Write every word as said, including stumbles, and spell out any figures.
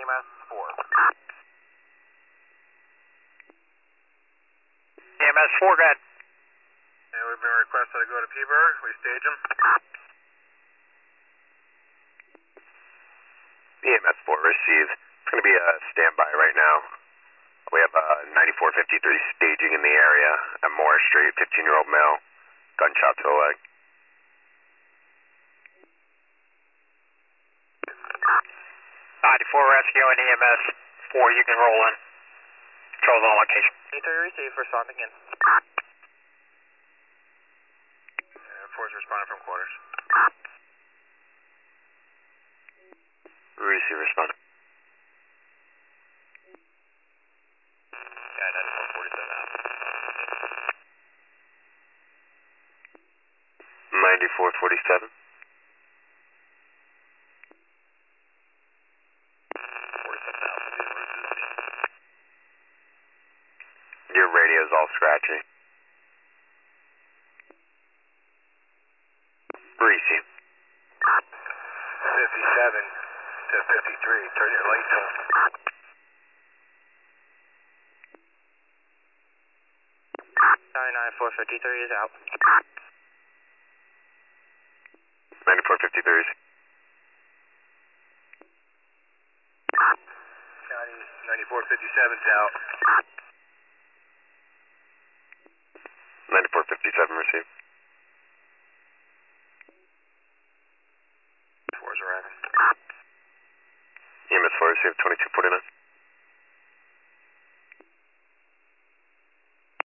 M S four. E M S four, go ahead. And we've been requested to go to Peaburg. We stage them. E M S four received. It's going to be a standby right now. We have a ninety-four fifty-three staging in the area at Moore Street, fifteen-year-old male, gunshot to the leg. ninety-four rescue and E M S four, you can roll in. Control's on location. D three received, respond again. And four's responding from quarters. Receive responding. Yeah, ninety-four forty-seven out. ninety-four forty-seven. forty-seven out. Your radio's all scratchy. Receive. fifty-seven to fifty-three. Turn your lights on. ninety-nine four fifty-three is out. ninety-four fifty-three. ninety-four fifty-seven's out. ninety-four fifty-seven received. Four's arriving. E M S four received, twenty-two forty-nine.